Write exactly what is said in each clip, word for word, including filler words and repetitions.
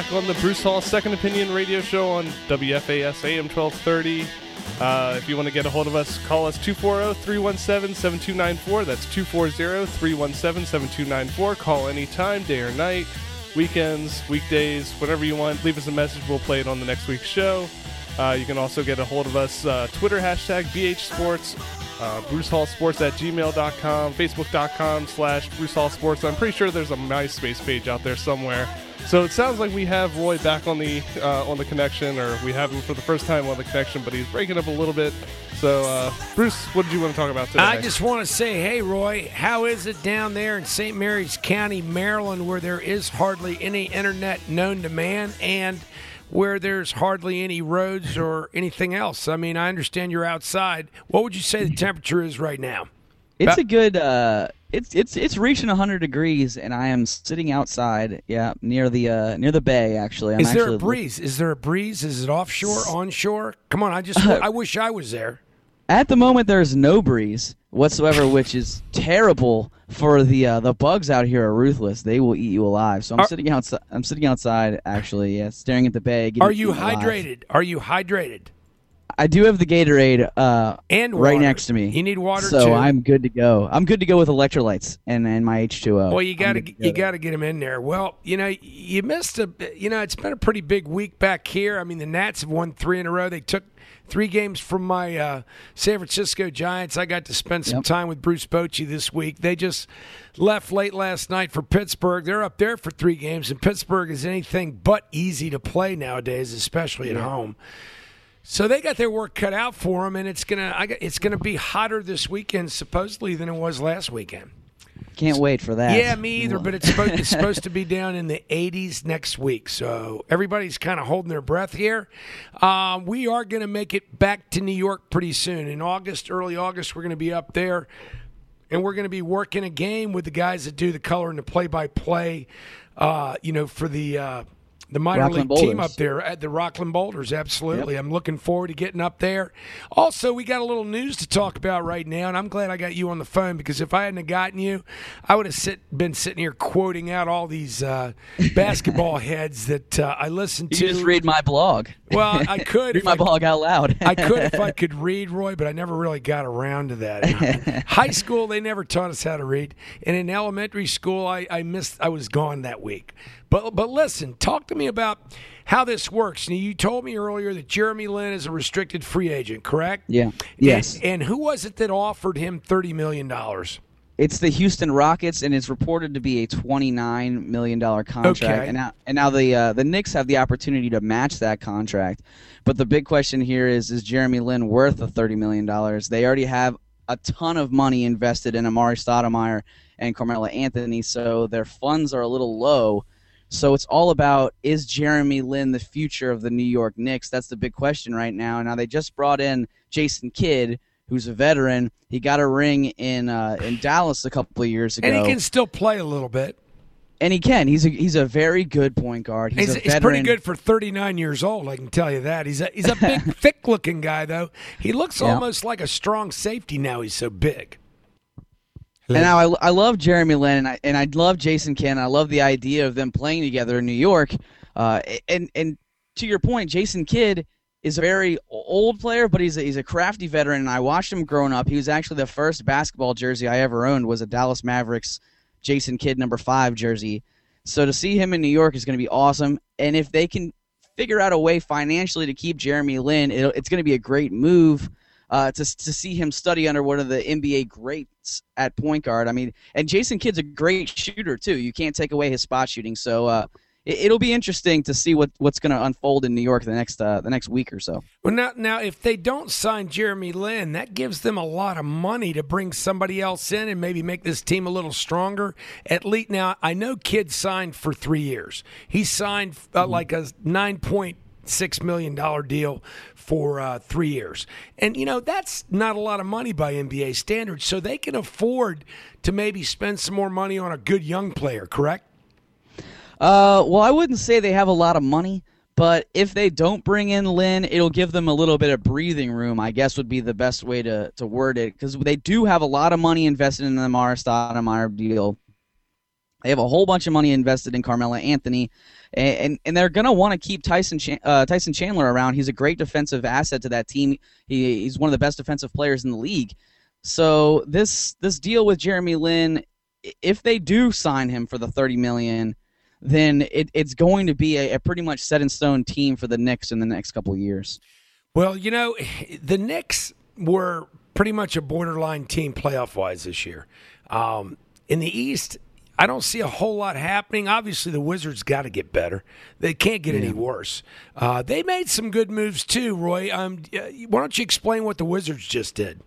back on the Bruce Hall Second Opinion radio show on W F A S A M twelve thirty. Uh, if you want to get a hold of us, call us two four zero, three one seven, seven two nine four. That's two four zero, three one seven, seven two nine four. Call anytime, day or night, weekends, weekdays, whatever you want. Leave us a message. We'll play it on the next week's show. Uh, you can also get a hold of us, uh, Twitter, hashtag B H Sports, uh, Bruce Hall Sports at gmail dot com, Facebook.com slash Bruce Hall Sports. I'm pretty sure there's a MySpace page out there somewhere. So it sounds like we have Roy back on the uh, on the connection, or we have him for the first time on the connection, but he's breaking up a little bit. So, uh, Bruce, what did you want to talk about today? I just want to say, hey, Roy, how is it down there in Saint Mary's County, Maryland, where there is hardly any internet known to man and where there's hardly any roads or anything else? I mean, I understand you're outside. What would you say the temperature is right now? It's About- a good. Uh, it's it's it's reaching one hundred degrees, and I am sitting outside. Yeah, near the uh, near the bay. Actually, I'm is there actually a breeze? Is there a breeze? Is it offshore, onshore? Come on, I just I wish I was there. At the moment, there's no breeze whatsoever, which is terrible for the uh, the bugs out here. Are ruthless; they will eat you alive. So I'm Are- sitting outside. I'm sitting outside, actually, yeah, staring at the bay. getting Are you eaten alive. hydrated? Are you hydrated? I do have the Gatorade uh, And right water. next to me. You need water so too. I'm good to go. I'm good to go with electrolytes and, and my H two O. Well, you got to I'm good you go. got to get him in there. Well, you know, you missed a. You know, it's been a pretty big week back here. I mean, the Nats have won three in a row. They took three games from my uh, San Francisco Giants. I got to spend some Yep. time with Bruce Bochy this week. They just left late last night for Pittsburgh. They're up there for three games, and Pittsburgh is anything but easy to play nowadays, especially at home. So they got their work cut out for them, and it's gonna I got, it's gonna be hotter this weekend supposedly than it was last weekend. Can't wait for that. Yeah, me either. But it's supposed, it's supposed to be down in the eighties next week, so everybody's kind of holding their breath here. Um, we are going to make it back to New York pretty soon in August, early August. We're going to be up there, and we're going to be working a game with the guys that do the color and the play-by-play. Uh, you know, for the. Uh, The minor Rockland league team Boulders. up there at the Rockland Boulders, absolutely. Yep. I'm looking forward to getting up there. Also, we got a little news to talk about right now, and I'm glad I got you on the phone because if I hadn't have gotten you, I would have sit, been sitting here quoting out all these uh, basketball heads that uh, I listen You to. just read my blog. Well, I could. read if my I, blog out loud. I could if I could read, Roy, but I never really got around to that. In high school, they never taught us how to read, and in elementary school, I, I missed. I was gone that week. But but listen, talk to me about how this works. Now, you told me earlier that Jeremy Lin is a restricted free agent, correct? Yeah. Yes. And, and who was it that offered him thirty million dollars? It's the Houston Rockets, and it's reported to be a twenty-nine million dollars contract. Okay. And now, and now the uh, the Knicks have the opportunity to match that contract. But the big question here is, is Jeremy Lin worth the thirty million dollars? They already have a ton of money invested in Amari Stoudemire and Carmelo Anthony, so their funds are a little low. So it's all about, is Jeremy Lin the future of the New York Knicks? That's the big question right now. Now, they just brought in Jason Kidd, who's a veteran. He got a ring in uh, in Dallas a couple of years ago. And he can still play a little bit. And he can. He's a, he's a very good point guard. He's, He's, a he's veteran. pretty good for thirty-nine years old, I can tell you that. He's a, he's a big, thick-looking guy, though. He looks Yeah. almost like a strong safety now. He's so big. And now I, I love Jeremy Lin, and I, and I love Jason Kidd. I love the idea of them playing together in New York. Uh, and and to your point, Jason Kidd is a very old player, but he's a, he's a crafty veteran. And I watched him growing up. He was actually the first basketball jersey I ever owned was a Dallas Mavericks Jason Kidd number five jersey. So to see him in New York is going to be awesome. And if they can figure out a way financially to keep Jeremy Lin, it, it's going to be a great move. Uh, to to see him study under one of the N B A greats at point guard. I mean, and Jason Kidd's a great shooter too. You can't take away his spot shooting. So uh, it, it'll be interesting to see what, what's going to unfold in New York the next uh, the next week or so. Well, now, now, if they don't sign Jeremy Lin, that gives them a lot of money to bring somebody else in and maybe make this team a little stronger. At least now, I know Kidd signed for three years. He signed uh, like a nine point six million dollar deal for uh, three years, and you know that's not a lot of money by N B A standards. So they can afford to maybe spend some more money on a good young player. Correct? Uh, well, I wouldn't say they have a lot of money, but if they don't bring in Lin, it'll give them a little bit of breathing room, I guess would be the best way to, to word it, because they do have a lot of money invested in the Amari Stoudemire deal. They have a whole bunch of money invested in Carmelo Anthony, and and, and they're going to want to keep Tyson Ch- uh, Tyson Chandler around. He's a great defensive asset to that team. He, he's one of the best defensive players in the league. So this this deal with Jeremy Lin, if they do sign him for the thirty million dollars, then it, it's going to be a, a pretty much set in stone team for the Knicks in the next couple of years. Well, you know, the Knicks were pretty much a borderline team playoff-wise this year. Um, in the East, I don't see a whole lot happening. Obviously, the Wizards got to get better. They can't get yeah. any worse. Uh, they made some good moves too, Roy. Um, why don't you explain what the Wizards just did?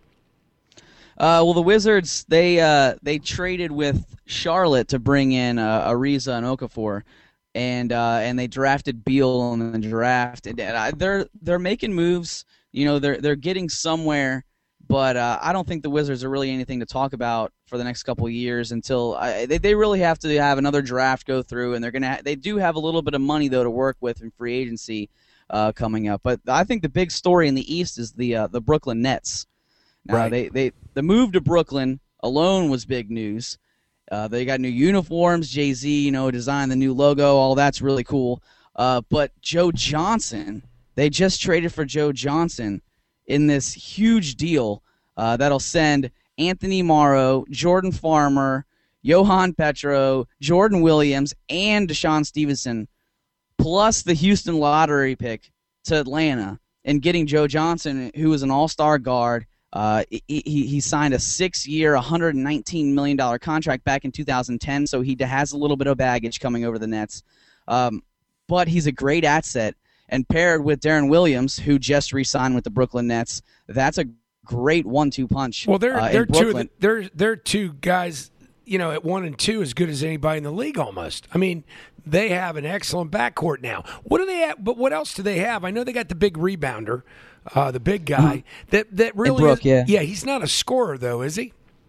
Uh, well, the Wizards, they uh, they traded with Charlotte to bring in uh, Ariza and Okafor, and uh, and they drafted Beal in the draft. And uh, they're they're making moves. You know, they're they're getting somewhere, but uh, I don't think the Wizards are really anything to talk about for the next couple of years until I, they they really have to have another draft go through, and they're gonna ha- they do have a little bit of money though to work with in free agency uh, coming up. But I think the big story in the East is the uh, the Brooklyn Nets. Now, right. they, they the move to Brooklyn alone was big news. Uh, they got new uniforms. Jay-Z, you know, designed the new logo. All that's really cool. Uh, but Joe Johnson, they just traded for Joe Johnson in this huge deal uh, that'll send Anthony Morrow, Jordan Farmer, Johan Petro, Jordan Williams, and Deshaun Stevenson, plus the Houston lottery pick to Atlanta, and getting Joe Johnson, who is an all-star guard. Uh, he, he signed a six-year, one hundred nineteen million dollars contract back in two thousand ten, so he has a little bit of baggage coming over the Nets. Um, but he's a great asset, and paired with Darren Williams, who just re-signed with the Brooklyn Nets, that's a great one-two punch. Well, they're uh, they're two of Brooklyn. the, they're they're two guys, you know, at one and two as good as anybody in the league almost. I mean, they have an excellent backcourt now. What do they have? But what else do they have? I know they got the big rebounder. Uh, the big guy that that really Brooke, is, yeah. yeah, he's not a scorer though, is he?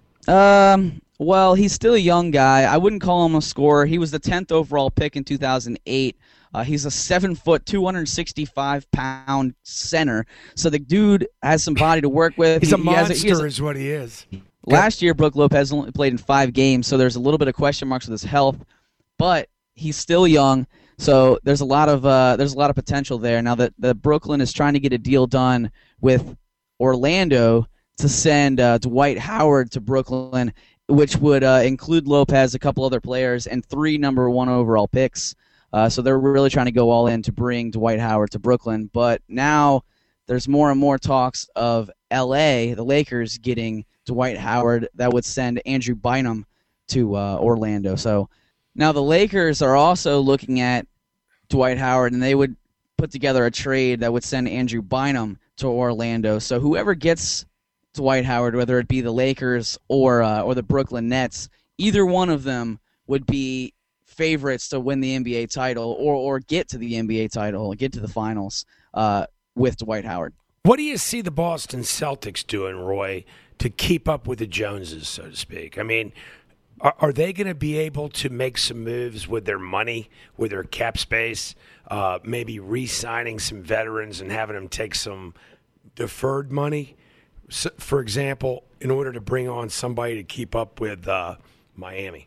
Um, well, he's still a young guy. I wouldn't call him a scorer. He was the tenth overall pick in two thousand eight. Uh, he's a seven foot, two hundred sixty-five pound center. So the dude has some body to work with. He's he, a monster, he has a, he is what he is. Last year, Brook Lopez only played in five games, so there's a little bit of question marks with his health, but he's still young. So there's a lot of uh, there's a lot of potential there. Now that the Brooklyn is trying to get a deal done with Orlando to send uh, Dwight Howard to Brooklyn, which would uh, include Lopez, a couple other players, and three number one overall picks. Uh, so they're really trying to go all in to bring Dwight Howard to Brooklyn. But now there's more and more talks of L A, the Lakers, getting Dwight Howard that would send Andrew Bynum to uh, Orlando. So now the Lakers are also looking at Dwight Howard, and they would put together a trade that would send Andrew Bynum to Orlando. So whoever gets Dwight Howard, whether it be the Lakers or uh, or the Brooklyn Nets, either one of them would be favorites to win the N B A title or or get to the N B A title, get to the finals uh, with Dwight Howard. What do you see the Boston Celtics doing, Roy, to keep up with the Joneses, so to speak? I mean, Are, are they going to be able to make some moves with their money, with their cap space, uh, maybe re-signing some veterans and having them take some deferred money, so, for example, in order to bring on somebody to keep up with uh, Miami?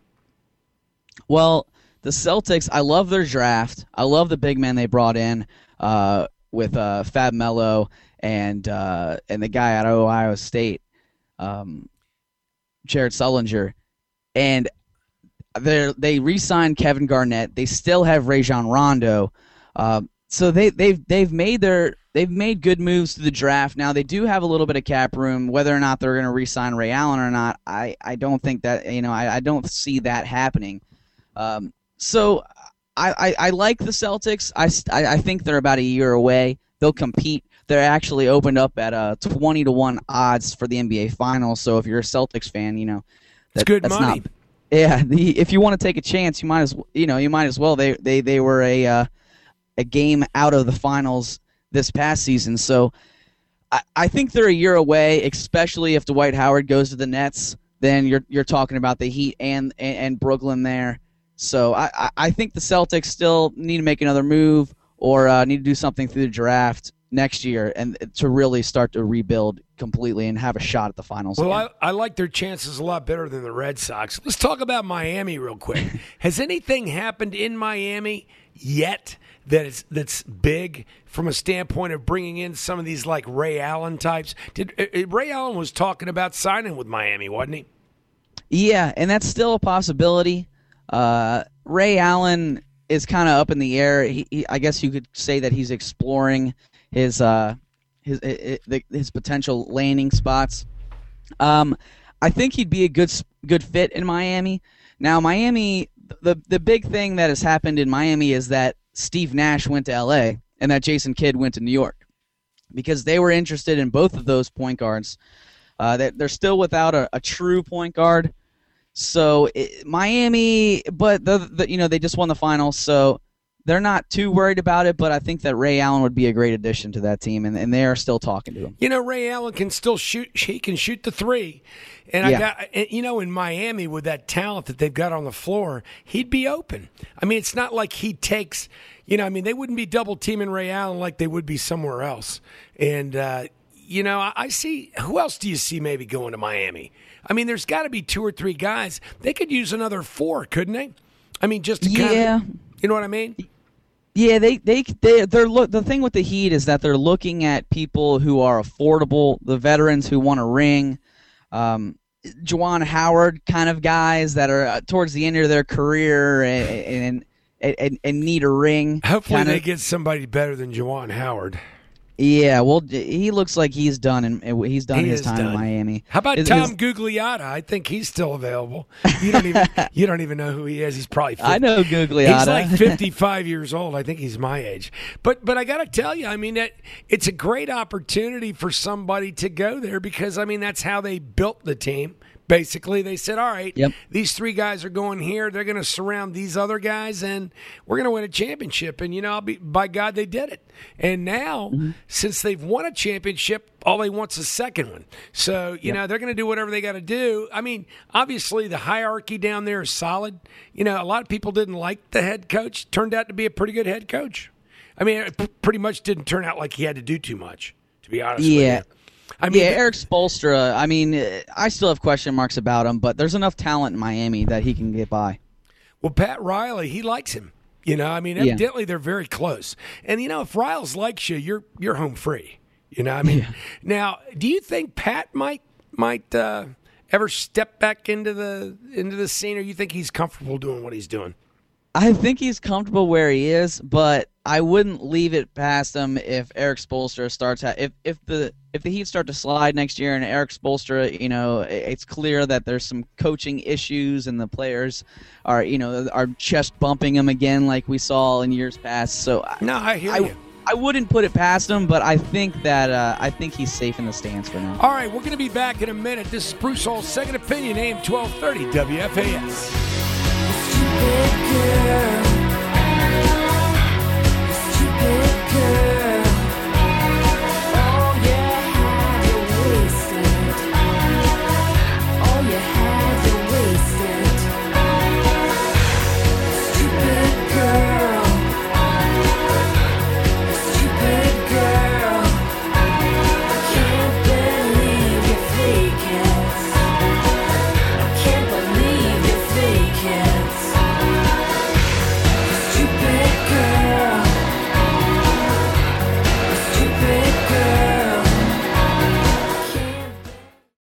Well, the Celtics, I love their draft. I love the big men they brought in uh, with uh, Fab Melo and uh, and the guy out of Ohio State, um, Jared Sullinger. And they they re-signed Kevin Garnett. They still have Rajon Rondo, uh, so they they've they've made their they've made good moves to the draft. Now they do have a little bit of cap room. Whether or not they're going to re-sign Ray Allen or not, I, I don't think that you know I, I don't see that happening. Um, so I, I, I like the Celtics. I, I I think they're about a year away. They'll compete. They're actually opened up at uh twenty to one odds for the N B A Finals. So if you're a Celtics fan, you know. It's good that's money. Not, yeah, the, if you want to take a chance, you might as you know you might as well. They they they were a uh, a game out of the finals this past season, so I, I think they're a year away. Especially if Dwight Howard goes to the Nets, then you're you're talking about the Heat and and, and Brooklyn there. So I, I think the Celtics still need to make another move or uh, need to do something through the draft next year and to really start to rebuild completely and have a shot at the finals. Well, again. I, I like their chances a lot better than the Red Sox. Let's talk about Miami real quick. Has anything happened in Miami yet that is that's big from a standpoint of bringing in some of these like Ray Allen types? Did uh, Ray Allen was talking about signing with Miami, wasn't he? Yeah, and that's still a possibility. Uh, Ray Allen is kind of up in the air. He, he, I guess you could say that he's exploring his uh, his his, his potential landing spots. Um, I think he'd be a good good fit in Miami. Now, Miami, the the big thing that has happened in Miami is that Steve Nash went to L A and that Jason Kidd went to New York because they were interested in both of those point guards. Uh, they, they're still without a, a true point guard. So it, Miami, but the, the you know they just won the finals, so they're not too worried about it. But I think that Ray Allen would be a great addition to that team, and, and they are still talking to him. You know, Ray Allen can still shoot. He can shoot the three, and Yeah. I got and, you know in Miami with that talent that they've got on the floor, he'd be open. I mean, it's not like he takes. You know, I mean, they wouldn't be double teaming Ray Allen like they would be somewhere else, and. Uh, You know, I see. Who else do you see maybe going to Miami? I mean, there's got to be two or three guys. They could use another four, couldn't they? I mean, just to kind Yeah. of, you know what I mean? Yeah, they they they they're look. The thing with the Heat is that they're looking at people who are affordable, the veterans who want a ring, um, Juwan Howard kind of guys that are uh, towards the end of their career and and and, and need a ring. Hopefully, kinda. they get somebody better than Juwan Howard. Yeah, well, he looks like he's done and he's done He his is time done. in Miami. How about His- Tom his- Gugliotta? I think he's still available. You don't even you don't even know who he is. He's probably fifty. I know Gugliotta. He's like fifty-five years old. I think he's my age. But but I got to tell you, I mean, that it's a great opportunity for somebody to go there because I mean that's how they built the team. Basically, they said, all right, Yep. these three guys are going here. They're going to surround these other guys, and we're going to win a championship. And, you know, I'll be, by God, they did it. And now, Mm-hmm. since they've won a championship, all they want's a second one. So, you Yep. know, they're going to do whatever they got to do. I mean, obviously, the hierarchy down there is solid. You know, a lot of people didn't like the head coach. Turned out to be a pretty good head coach. I mean, it p- pretty much didn't turn out like he had to do too much, to be honest Yeah. with you. I mean, yeah, Eric Spoelstra, I mean, uh, I still have question marks about him, but there's enough talent in Miami that he can get by. Well, Pat Riley, he likes him. You know, I mean, Yeah. evidently they're very close. And you know, if Riles likes you, you're you're home free. You know, I mean, Yeah. now, do you think Pat might might uh, ever step back into the into the scene, or you think he's comfortable doing what he's doing? I think he's comfortable where he is, but I wouldn't leave it past him if Eric Spoelstra starts ha- if if the if the Heat start to slide next year and Eric Spoelstra, you know, it- it's clear that there's some coaching issues and the players are, you know, are chest bumping him again like we saw in years past. So I- No, I hear I, you. I wouldn't put it past him, but I think that uh, I think he's safe in the stands for now. All right, we're going to be back in a minute. This is Bruce Hall's Second Opinion, A M twelve thirty W F A S. Stupid girl.